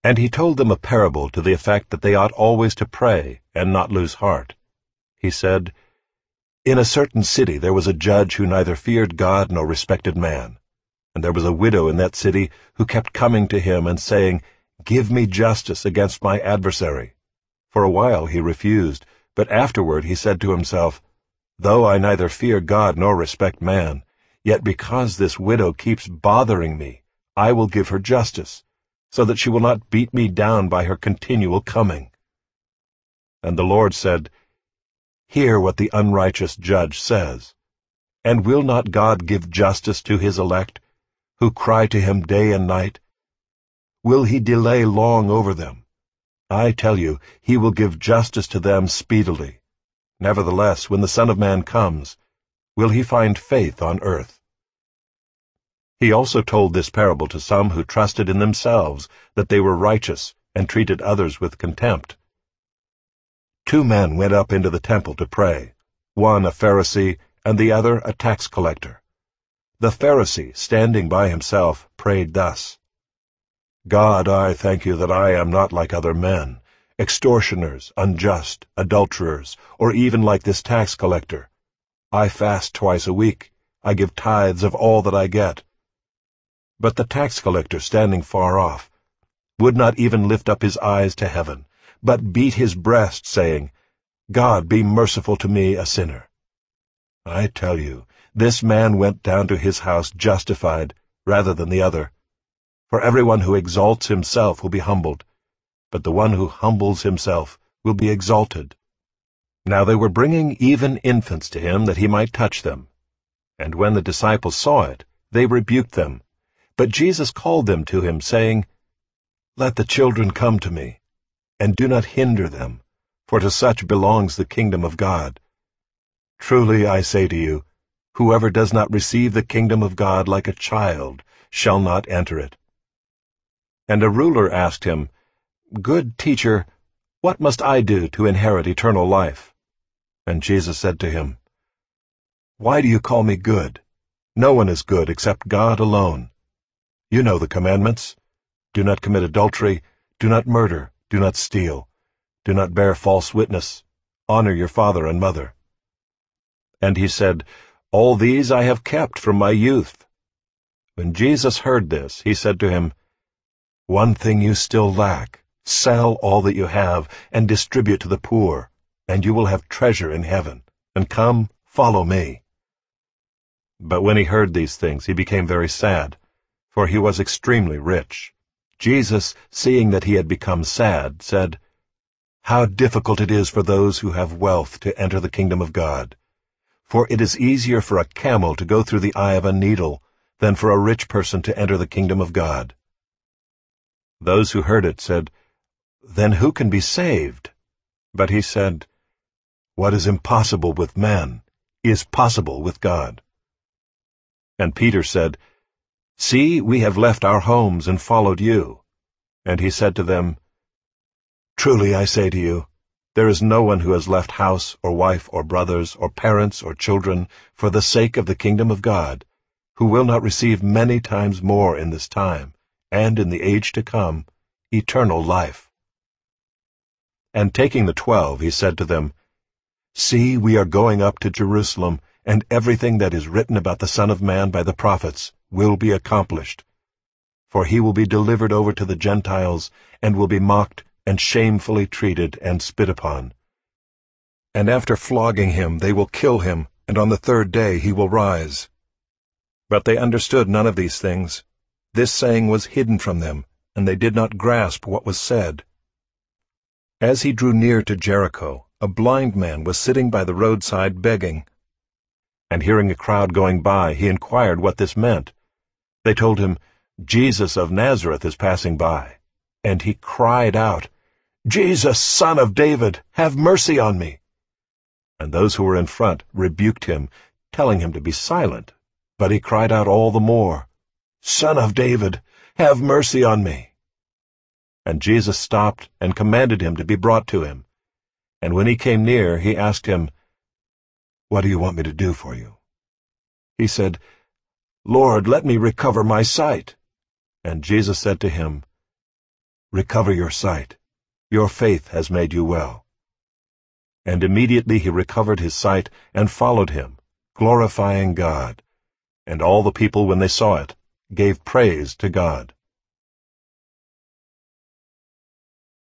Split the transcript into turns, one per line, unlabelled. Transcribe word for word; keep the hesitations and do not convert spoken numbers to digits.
And he told them a parable to the effect that they ought always to pray and not lose heart. He said, In a certain city there was a judge who neither feared God nor respected man. And there was a widow in that city who kept coming to him and saying, Give me justice against my adversary. For a while he refused, but afterward he said to himself, Though I neither fear God nor respect man, yet because this widow keeps bothering me, I will give her justice, so that she will not beat me down by her continual coming. And the Lord said, Hear what the unrighteous judge says. And will not God give justice to his elect, who cry to him day and night? Will he delay long over them? I tell you, he will give justice to them speedily. Nevertheless, when the Son of Man comes, will he find faith on earth? He also told this parable to some who trusted in themselves that they were righteous and treated others with contempt. Two men went up into the temple to pray, one a Pharisee and the other a tax collector. The Pharisee, standing by himself, prayed thus, God, I thank you that I am not like other men, extortioners, unjust, adulterers, or even like this tax collector. I fast twice a week. I give tithes of all that I get. But the tax collector, standing far off, would not even lift up his eyes to heaven, but beat his breast, saying, God, be merciful to me, a sinner. I tell you, this man went down to his house justified rather than the other. For everyone who exalts himself will be humbled, but the one who humbles himself will be exalted. Now they were bringing even infants to him that he might touch them. And when the disciples saw it, they rebuked them. But Jesus called them to him, saying, Let the children come to me, and do not hinder them, for to such belongs the kingdom of God. Truly I say to you, whoever does not receive the kingdom of God like a child shall not enter it. And a ruler asked him, Good teacher, what must I do to inherit eternal life? And Jesus said to him, Why do you call me good? No one is good except God alone. You know the commandments. Do not commit adultery, do not murder, do not steal, do not bear false witness, honor your father and mother. And he said, All these I have kept from my youth. When Jesus heard this, he said to him, One thing you still lack. Sell all that you have and distribute to the poor, and you will have treasure in heaven. And come, follow me. But when he heard these things, he became very sad, for he was extremely rich. Jesus, seeing that he had become sad, said, How difficult it is for those who have wealth to enter the kingdom of God. For it is easier for a camel to go through the eye of a needle than for a rich person to enter the kingdom of God. Those who heard it said, Then who can be saved? But he said, What is impossible with man is possible with God. And Peter said, See, we have left our homes and followed you. And he said to them, Truly I say to you, there is no one who has left house or wife or brothers or parents or children for the sake of the kingdom of God, who will not receive many times more in this time, and in the age to come, eternal life. And taking the twelve, he said to them, See, we are going up to Jerusalem, and everything that is written about the Son of Man by the prophets will be accomplished. For he will be delivered over to the Gentiles, and will be mocked, and shamefully treated, and spit upon. And after flogging him, they will kill him, and on the third day he will rise. But they understood none of these things. This saying was hidden from them, and they did not grasp what was said. As he drew near to Jericho, a blind man was sitting by the roadside begging. And hearing a crowd going by, he inquired what this meant. They told him, Jesus of Nazareth is passing by. And he cried out, Jesus, Son of David, have mercy on me. And those who were in front rebuked him, telling him to be silent. But he cried out all the more, Son of David, have mercy on me. And Jesus stopped and commanded him to be brought to him. And when he came near, he asked him, What do you want me to do for you? He said, Lord, let me recover my sight. And Jesus said to him, "Recover your sight. Your faith has made you well." And immediately he recovered his sight and followed him, glorifying God. And all the people, when they saw it, gave praise to God.